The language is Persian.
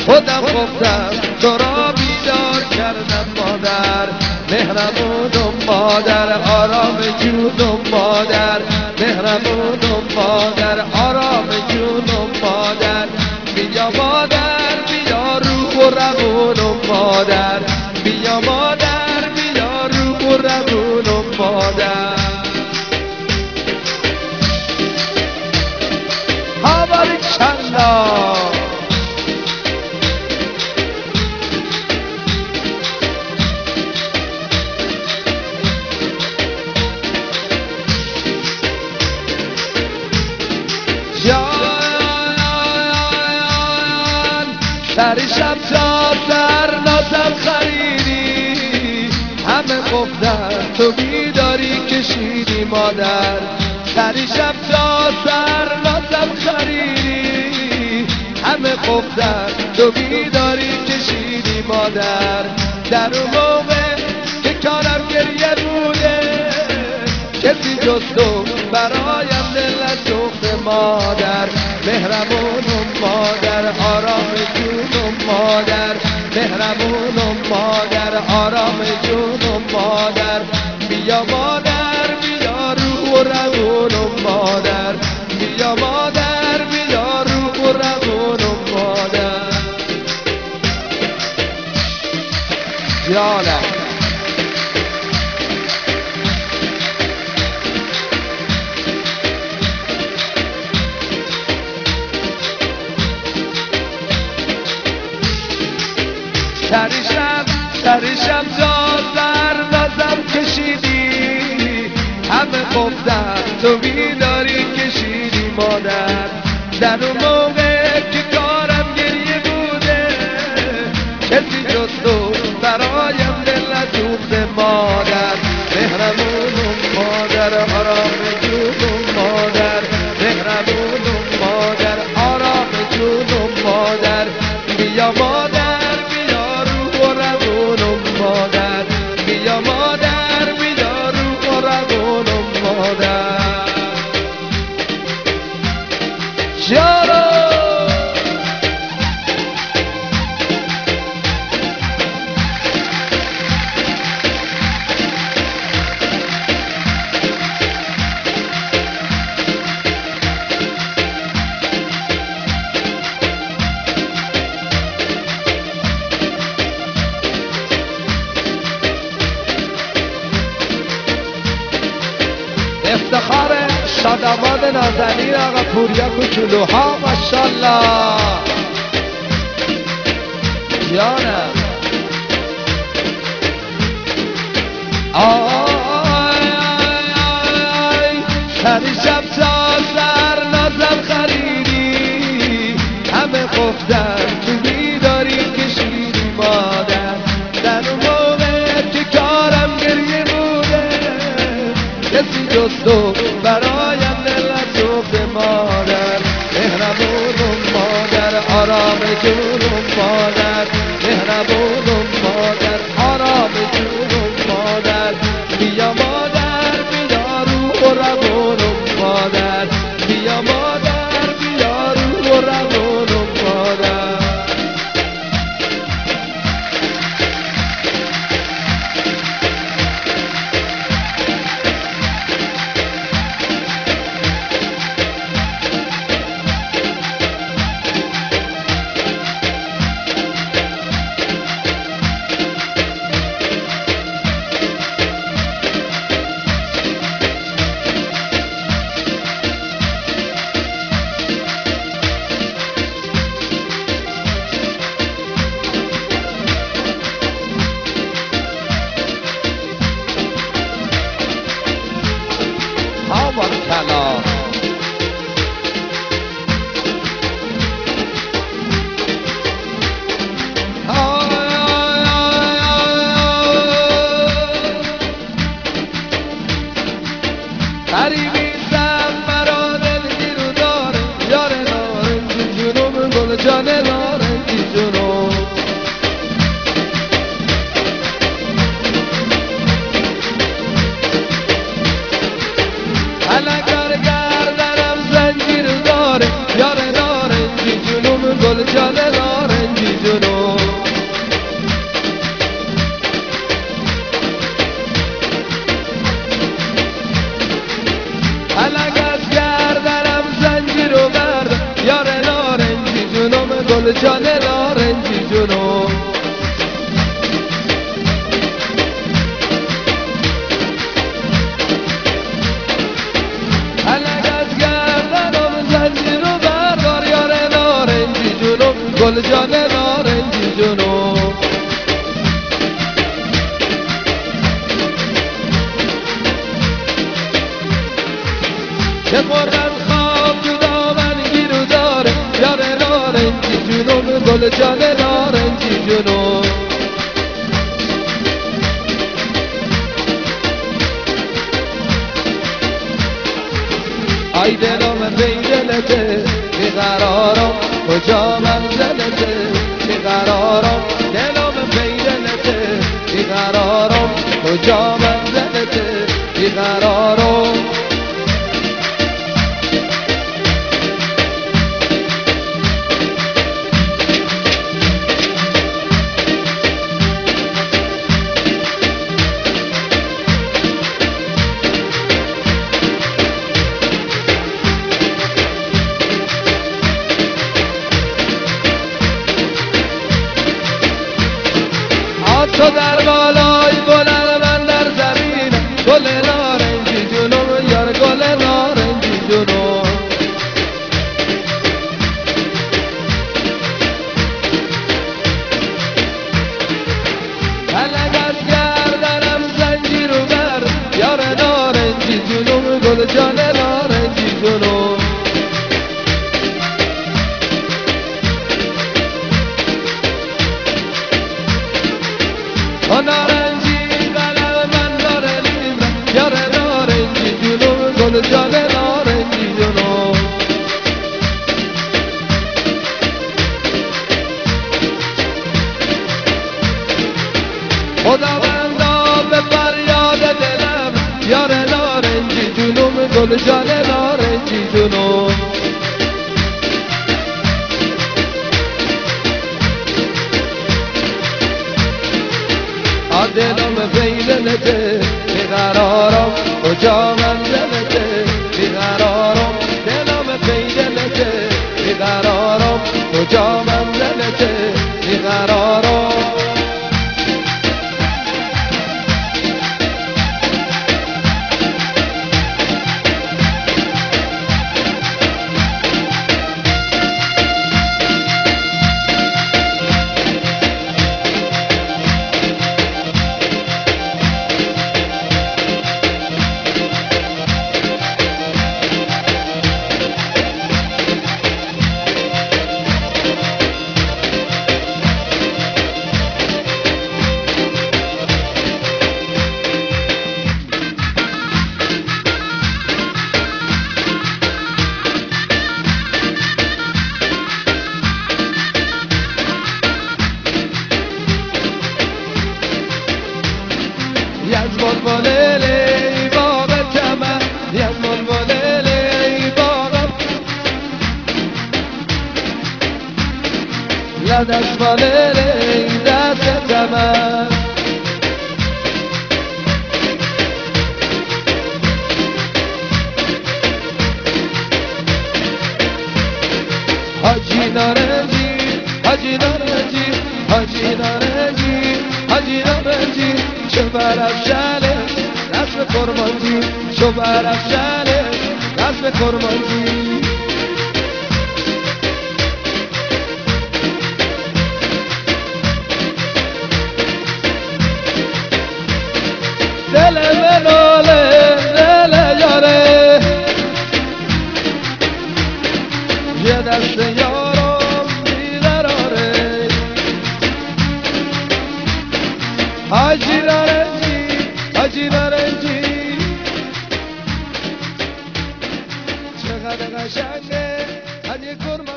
خودم گفتم تو را بیدار کردم مادر، مهربونم مادر، آرام جونم مادر، مهربونم مادر، آرام جونم مادر. بیا مادر بیا روح و روونم مادر، بیا مادر بیا روح و روونم مادر. ها باریکالله. سر شب تا سر نازم خریدی، همه گفتن تو بیداری کشیدی مادر. سر شب تا سر نازم خریدی، همه گفتن تو بیداری کشیدی مادر. در اون موقع که کارم گریه بوده، کسی جز تو برایم دل نسوخته مادر. مهربونم مادر، آرام جونم مادر، مهربونم مادر، آرام جونم مادر. بیا مادر بیا روح و روونم مادر، بیا مادر بیا روح و روونم مادر. جانم سر شب تا سر نازم کشیدی، همه گفتن تو بیداری کشیدی مادر. در اون موقع که کارم گریه بوده، کسی جز تو برایم دل نسوخته مادر. مهربونم مادر، آرام جونم مادر، مهربونم مادر، آرام جونم مادر. بیا مادر مادر، بیا مادر بیا روح و روونم مادر. جارو افتخار شاداباد نازنین آقا پوریا کوچولوها ماشاءالله. جانم آی سر شب تا سر نازم خریدی، همه گفتن تو بیداری کشیدی مادر. در اون موقع که کارم گریه بوده، کسی جز تو برایم دل نسوخته مادر. مهربونم مادر، آرام جونم مادر، مهربونم مادر، آرام جونم مادر. بیا مادر بیا روح و روونم مادر، بیا مادر بیا روح و روونم مادر. گل جان نارنجی جنون الگ از گردنم زنجیر رو بردار یار نارنجی جنون گل جان نارنجی جنون که قربت خواب تو دامن گیرو داره یار نارنجی جنون گل جان نارنجی جنون ای دلم بی دلته بیقرارم کجا منزلته بیقرارم دلم بی دلته بیقرارم کجا منزلته بیقرارم تو در بالای بلند من در زمین گل نارنجی جنون یار گل نارنجی جنون الگ از گردنم زنجیر و بر یار نارنجی جنون گل جان نارنجی جنون نارنجی قلب من داره لیبرم یار نارنجی جنون گل جان نارنجی جنون خداوندا به فریاد دلم یار نارنجی جنون گل جان نارنجی جنون دلم بیدلته بیقرارم کجا منزلته بیقرارم دلم بیدلته بیقرارم کجا منزلته بیقرارم یزمون بوللی باغ تمام یزمون بوللی باغم لدست بوللی دست تمام حاجی نارنجی حاجی نارنجی حاجی نارنجی حاجی نارنجی چه برافشانه رسم کرمانجی چه برافشانه رسم کرمانجی دل مناله دل یاره یه دست یارم بیقراره حاجی نارنجی حاجی نارنجی چقدر قشنگه حاجی کرمانجی